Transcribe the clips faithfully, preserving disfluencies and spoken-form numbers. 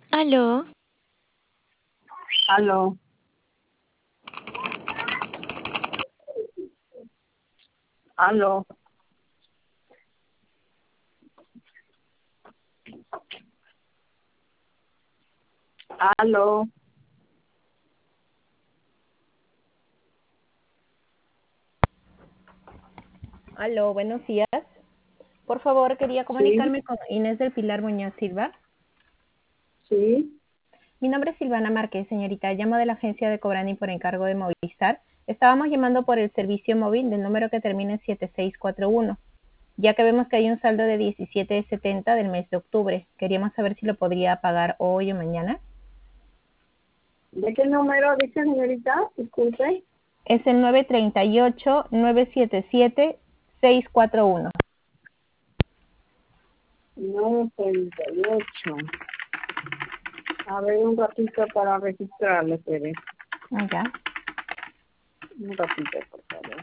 Aló, Aló, aló, aló. Aló, buenos días. Por favor, quería Sí, comunicarme con Inés del Pilar Muñoz Silva. sí. Mi nombre es Silvana Márquez, señorita. Llamo de la agencia de Cobrani por encargo de Movistar. Estábamos llamando por el servicio móvil del número que termina en siete seis cuatro uno, ya que vemos que hay un saldo de diecisiete setenta del mes de octubre. Queríamos saber si lo podría pagar hoy o mañana. ¿De qué número dice, señorita? Disculpe. Es el nueve tres ocho, nueve siete siete, seis cuatro uno. nueve treinta y ocho. A ver, un ratito para registrarle, espere. Ah, ya. Un ratito, por favor.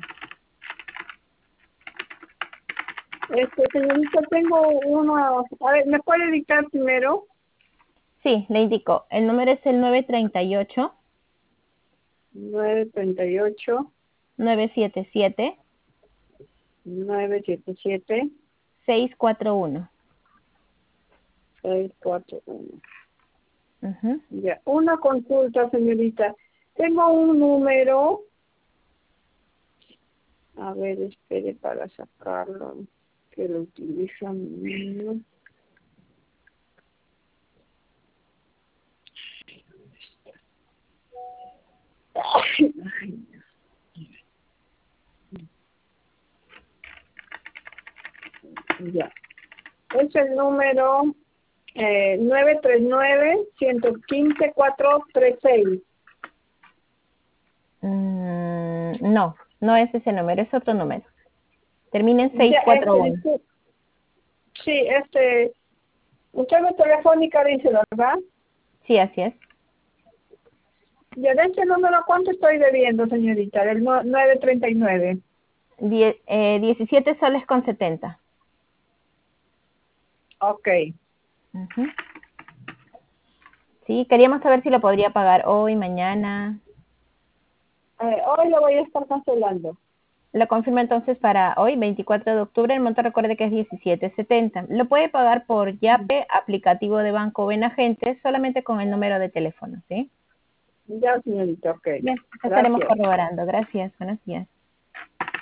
Este, señorita, tengo uno. A ver, ¿me puede dictar primero? Sí, le indico. El número es el nueve tres ocho, nueve treinta y ocho, nueve siete siete, nueve siete siete, seis cuatro uno. seis cuatro uno. Ujú. Ya, una consulta, señorita. Tengo un número. A ver, espere para sacarlo, que lo utilizan niños. Ay, ya. Es el número eh, nueve tres nueve, uno uno cinco, cuatro tres seis. Mm, no, no es ese número, es otro número. Termina en Ya, este, seis cuatro uno. discul- sí, este, usted es telefónica, dice, ¿verdad? Sí, así es. Ya, de este número, ¿cuánto estoy debiendo, señorita? Del nu- nueve treinta y nueve. Die- eh, diecisiete soles con setenta. Ok. Ujú. Sí, queríamos saber si lo podría pagar hoy, mañana. Eh, hoy lo voy a estar cancelando. Lo confirma entonces para hoy, veinticuatro de octubre. El monto recuerde que es diecisiete setenta. Lo puede pagar por Yape, aplicativo de banco o en agente, solamente con el número de teléfono, ¿sí? Ya, señorita, ok. Bien, estaremos Gracias. corroborando. Gracias. Buenos días.